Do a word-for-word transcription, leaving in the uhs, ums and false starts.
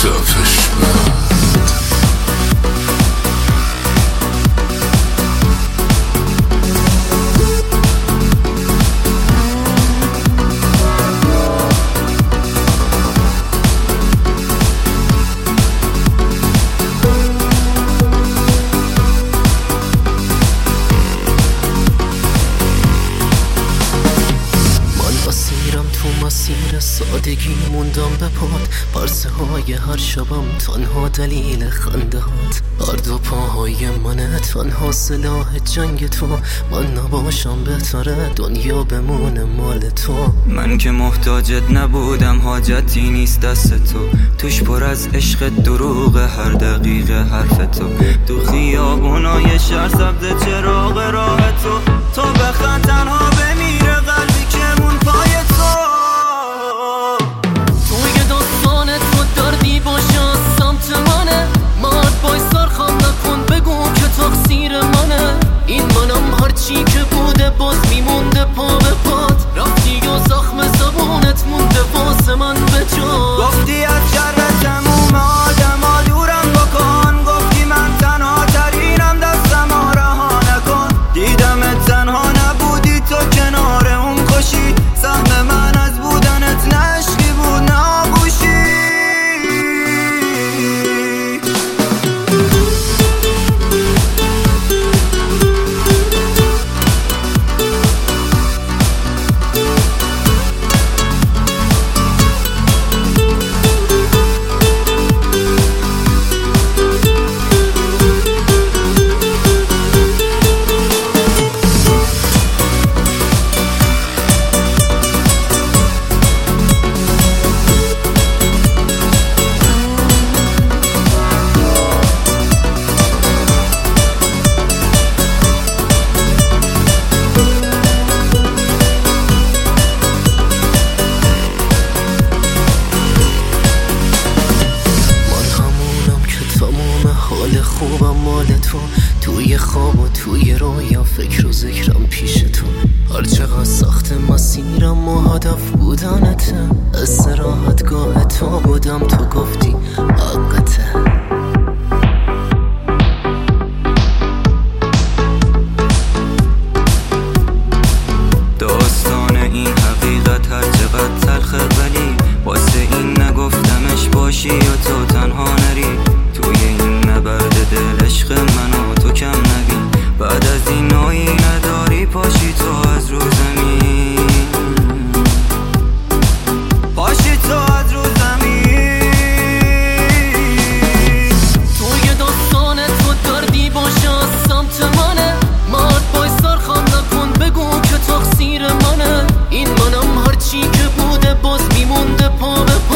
خفش مسیر سادگی موندم به پاد، پرسه های هر شبم تنها دلیل خنده هات. هر دو پاهای منه تنها سلاح جنگ تو، من نباشم بهتره دنیا بمونه مال تو. من که محتاجت نبودم، حاجتی نیست دست تو، توش پر از عشق دروغ هر دقیقه حرف تو. تو خیابونای شهر سبز چراغ راه تو، تو بخند تنها بمیره قلبی که مون پای تو. این منم هرچی که بوده باز میمونده پا به پات، رفتی و زخم زبونت مونده واسه من به جا. گفتی از شر تموم آدم ها دورم بکن، گفتی من تنها ترینم دستم ها رها نکن. دیدم تنها نبودی تو کنار اون کشی، سهم من از بودنت نشکی بود نابوشی. حال خوبم مال تو، توی خواب و توی رویا فکر و ذکرم پیش تو. هر چقدر سخت مسیرم و هدف بودنته، استراحتگاه تو بودم تو گفتی حقته. داستان این حقیقت هر چقدر تلخه، ولی واسه این نگفتمش باشی یا تو تنها نری. توی این نبرد دل عشق من و تو کم نبین، بعد از این نایی نداری پاشی تو از رو زمین، پاشی تو از رو زمین. توی داستان تو دردی باشه از سمت منه، مرد بای سرخم نکن بگو که تقصیر منه. این منم هرچی که بوده باز میمونده پا به پا.